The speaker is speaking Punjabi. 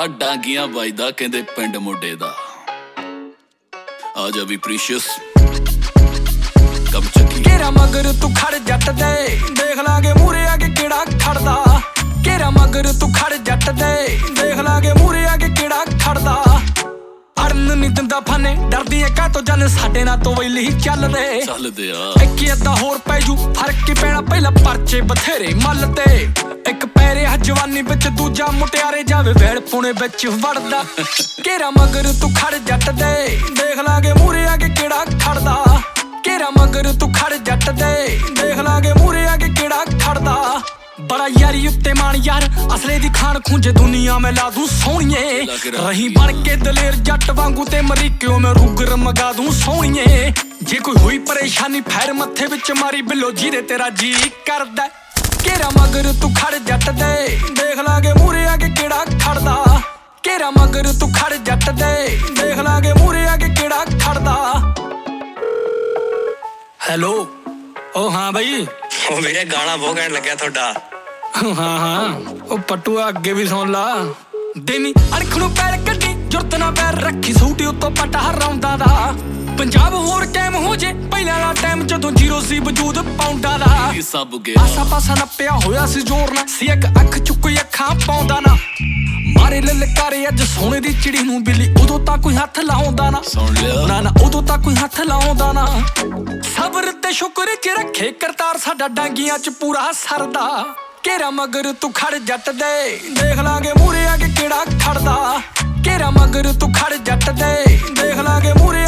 ਡਾਂਗੀਆਂ ਵੱਜਦਾ ਕਹਿੰਦੇ ਪਿੰਡ ਮੁੰਡੇ ਦਾ। ਆ ਜਾ ਵੀ ਪ੍ਰੀਸ਼ੀਅਸ ਕੰਮ ਚੱਕੀ ਘੇਰਾ ਮਗਰ ਤੂੰ ਖੜ ਜੱਟ ਦੇ, ਦੇਖ ਲਾਂਗੇ ਮੂਰੇ ਆ ਕੇ ਕਿਹੜਾ ਖੜਦਾ। ਘੇਰਾ ਮਗਰ ਤੂੰ ਖੜ ਜੱਟ ਦੇ, ਦੇਖ ਲਾਂਗੇ ਮੂਰੇ ਆ ਕੇ ਕਿਹੜਾ ਖੜਦਾ। ਅੜਨ ਨੀ ਦਿੰਦਾ ਫਾਨੇ, ਡਰਦੀ ਐ ਕਾਹਤੋਂ ਜਨ ਸਾਡੇ ਨਾਲ ਤੋਂ ਵੈਲੀ ਚੱਲਦੇ ਆ। ਇੱਕ ਅੱਧਾ ਹੋਰ ਪੈ ਜੂ ਫਰਕ ਕੀ ਪੈਣਾ, ਪਹਿਲਾਂ ਪਰਚੇ ਬਥੇਰੇ ਮੱਲ ਤੇ। ਇੱਕ ਪੈਰੇ ਜਵਾਨੀ ਵਿੱਚ, ਦੂਜਾ ਮੁਟਿਆਰੇ ਜਾਵੇ ਵੈੜ ਪੁਣੇ ਵਿੱਚ ਵੜਦਾ। ਘੇਰਾ ਮਗਰ ਤੂੰ ਖੜ ਜੱਟ ਦੇ, ਦੇਖ ਲਾਂਗੇ ਮੂਰੇ ਆ ਕੇ ਕਿਹੜਾ ਖੜਦਾ। ਘੇਰਾ ਮਗਰ ਤੂੰ ਖੜ ਜੱਟ ਦੇ, ਦੇਖ ਲਾਂਗੇ ਮੂਰੇ ਆ ਕੇ ਕਿਹੜਾ ਖੜਦਾ। ਬੜਾ ਯਾਰੀ ਉੱਤੇ ਮਾਣ ਯਾਰ, ਅਸਲੇ ਦੀ ਖਾਨ ਖੂੰਜੇ ਦੁਨੀਆ ਮੈਂ ਲਾ ਦੂੰ ਸੋਹਣੀਏ। ਰਹੀ ਬਣ ਕੇ ਦਲੇਰ ਜੱਟ ਵਾਂਗੂ ਤੇ ਮਰੀਕਿਓ ਮੈਂ ਰੂਗਰ ਮਗਾ ਦੂੰ ਸੋਹਣੀਏ। ਜੇ ਕੋਈ ਹੋਈ ਪਰੇਸ਼ਾਨੀ ਫੈਰ ਮੱਥੇ ਵਿੱਚ ਮਾਰੀ ਬਿੱਲੋ ਜਿਹਦੇ ਤੇਰਾ ਜੀ ਕਰਦਾ। ਘੇਰਾ ਮਗਰ ਤੂੰ ਖੜ ਜੱਟ ਦੇ, ਦੇਖ ਲਾਂਗੇ ਮੂਰੇ ਆ ਕੇ ਕਿਹੜਾ ਖੜਦਾ। ਘੇਰਾ ਮਗਰ ਤੂੰ ਖੜ ਜੱਟ ਦੇ, ਦੇਖ ਲਾਂਗੇ ਮੂਰੇ ਆ ਕੇ ਕਿਹੜਾ ਖੜਦਾ। ਹੈਲੋ ਓ ਹਾਂ ਬਈ। ਉਹ ਵੀਰੇ ਗਾਣਾ ਬਹੁਤ ਘੈਂਟ ਲੱਗਿਆ ਤੁਹਾਡਾ। ਹਾਂ ਉਹ ਪਟੂਆ ਅੱਗੇ ਵੀ ਸੁਣ ਲਾ। ਦੇਵੀ ਅਣਖ ਨੂੰ ਪੈਰ ਕੱਢੀ, ਜੁਰਤ ਨਾ ਪੈਰ ਰੱਖੀ, ਸੂਟੀ ਉੱਤੋਂ ਪਟਾ ਹਰਾਉਂਦਾ ਦਾ। ਪੰਜਾਬ ਹੋਰ ਟਾਈਮ ਹੋ ਜੇ ਪਹਿਲਾਂ ਵਾਲਾ ਟਾਈਮ ਜਦੋਂ ਜ਼ੀਰੋ ਸੀ ਵਜੂਦ ਪਾਉਂਦਾ ਦਾ। ਆਸਾ ਪਾਸਾ ਨੱਪਿਆ ਹੋਇਆ ਸੀ ਜ਼ੋਰ ਨਾਲ, ਸੀ ਇੱਕ ਅੱਖ ਚੁੱਕੀ ਅੱਖਾਂ ਪਾਉਂਦਾ ਨਾ। ਮਾਰੇ ਲਲਕਾਰੇ ਅੱਜ ਸੋਨੇ ਦੀ ਚਿੜੀ ਨੂੰ ਬਿੱਲੀ, ਉਦੋਂ ਤਾਂ ਕੋਈ ਹੱਥ ਲਾਉਂਦਾ ਨਾ। ਨਾ ਉਦੋਂ ਤਾਂ ਕੋਈ ਹੱਥ ਲਾਉਂਦਾ ਨਾ। ਸਬਰ ਤੇ ਸ਼ੁਕਰ ਚ ਰੱਖੇ ਕਰਤਾਰ, ਸਾਡਾ ਡਾਂਗੀਆਂ ਚ ਪੂਰਾ ਸਰਦਾ। ਘੇਰਾ ਮਗਰ ਤੂੰ ਖੜ ਜੱਟ ਦੇ, ਦੇਖ ਲਾਂਗੇ ਮੂਰੇ ਆ ਕੇ ਕਿਹੜਾ ਖੜਦਾ। ਘੇਰਾ ਮਗਰ ਤੂੰ ਖੜ ਜੱਟ ਦੇ, ਦੇਖ ਲਾਂਗੇ ਮੂਰੇ